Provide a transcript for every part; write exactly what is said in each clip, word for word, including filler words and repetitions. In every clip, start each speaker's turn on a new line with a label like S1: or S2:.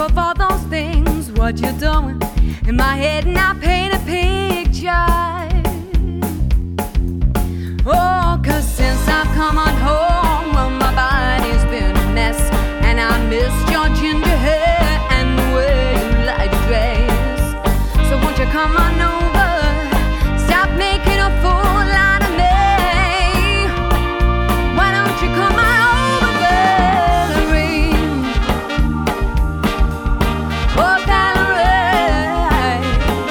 S1: of all those things, what you're doing in my head, and I paint a picture. Oh, cause since I've come on home, well, my body's been a mess, and I missed your ginger hair and the way you like to dress. So won't you come on over, stop making a fool out of me. Why don't you come on over, Valerie? Oh, Valerie.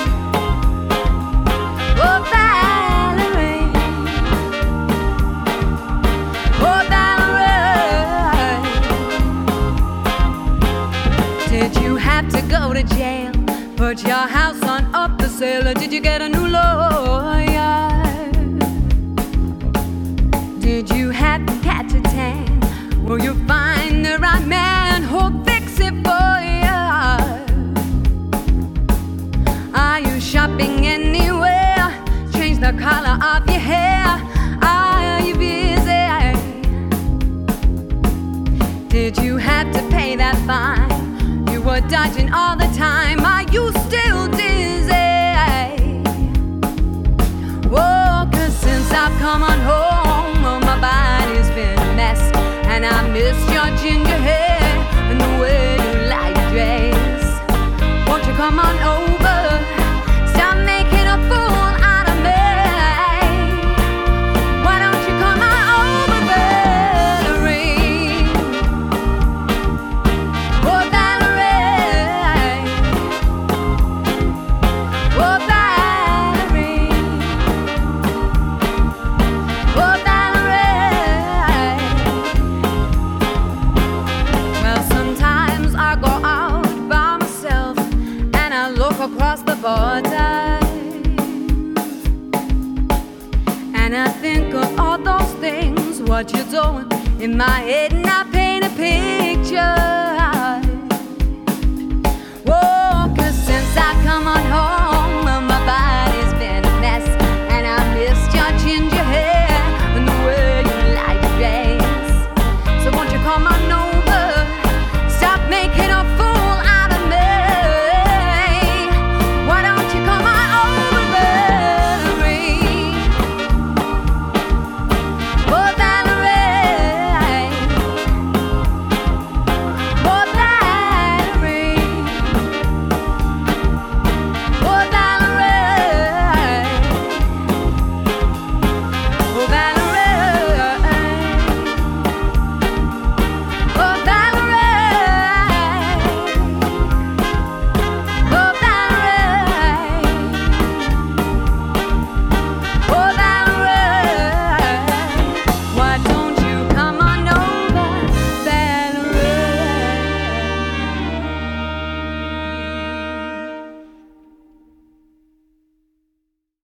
S1: Oh, Valerie. Oh, Valerie. Did you have to go to jail? Put your house on up for sale, or did you get a new lawyer? Did you have to catch a tan? Will you find the right man who'll fix it for you? Are you shopping anywhere? Change the color of your hair. Are you busy? Did you have to pay that fine? You were dodging all the time. Are you still dizzy? Whoa, cause since I've come on home, well, my body's been a mess, and I miss your ginger hair and the way you like to dress. Won't you come on over, stop making a fool out of me. Why don't you come on over, Valerie? Oh, Valerie. Oh, Valerie. Oh, Valerie. Well, sometimes I go out by myself and I look across the border, and I think of all those things, what you're doing in my head, and I paint a picture. Whoa, cause since I